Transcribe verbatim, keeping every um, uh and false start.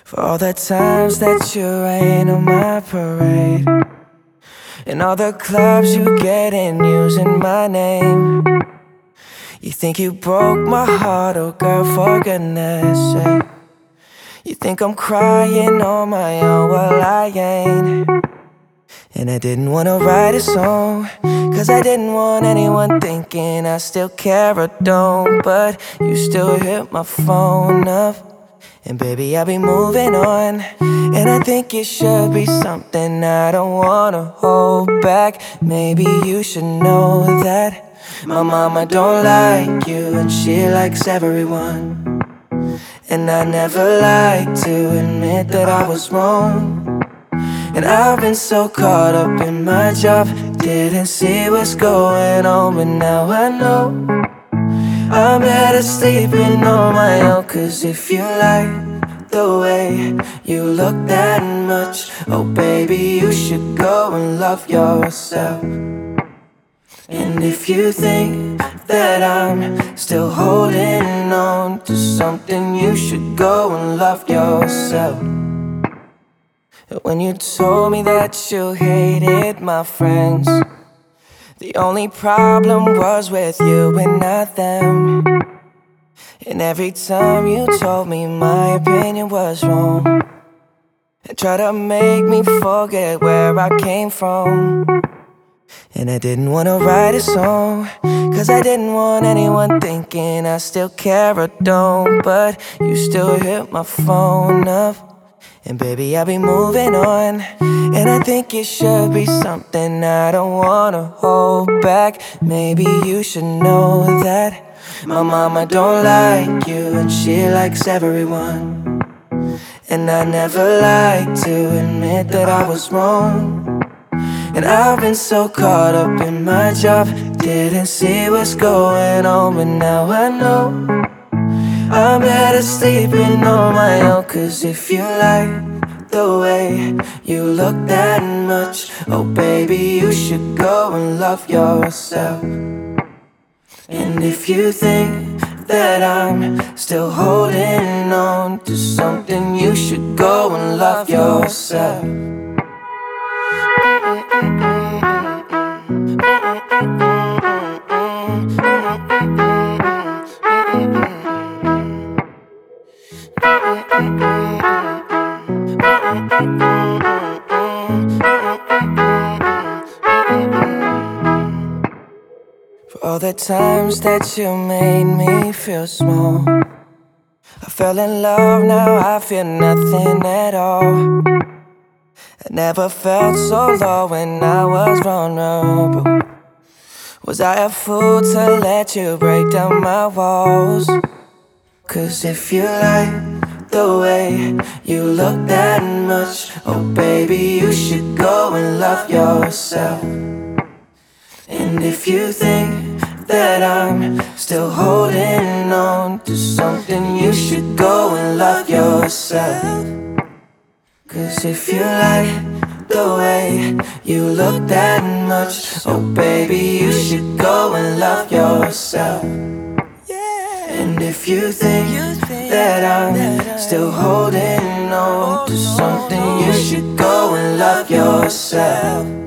For all the times that you rain on my parade, and all the clubs you get in using my name. You think you broke my heart, oh girl, for goodness sake. You think I'm crying on my own, well I ain't. And I didn't wanna write a song, cause I didn't want anyone thinking I still care or don't. But you still hit my phone up, and baby, I'll be moving on. And I think it should be something I don't wanna hold back. Maybe you should know that my mama don't like you, and she likes everyone. And I never like to admit that I was wrong. And I've been so caught up in my job, didn't see what's going on. But now I know I'm better sleeping on my own. Cause if you like the way you look that much, oh baby, you should go and love yourself. And if you think that I'm still holding on to something, you should go and love yourself. When you told me that you hated my friends, the only problem was with you and not them. And every time you told me my opinion was wrong, and tried to make me forget where I came from. And I didn't wanna write a song, cause I didn't want anyone thinking I still care or don't. But you still hit my phone up, and baby, I'll be moving on. And I think it should be something I don't wanna hold back. Maybe you should know that my mama don't like you, and she likes everyone. And I never like to admit that I was wrong. And I've been so caught up in my job, didn't see what's going on. But now I know I'm better sleeping on my own. Cause if you like the way you look that much, oh baby, you should go and love yourself. And if you think that I'm still holding on to something, you should go and love yourself. For all the times that you made me feel small, I fell in love, now I feel nothing at all. I never felt so low when I was vulnerable. Was I a fool to let you break down my walls? Cause if you like the way you look that much, oh baby, you should go and love yourself. And if you think that I'm still holding on to something, you should go and love yourself. Cause if you like the way you look that much, oh baby, you should go and love yourself. And if you think that I'm still holding on to something, you should go and love yourself.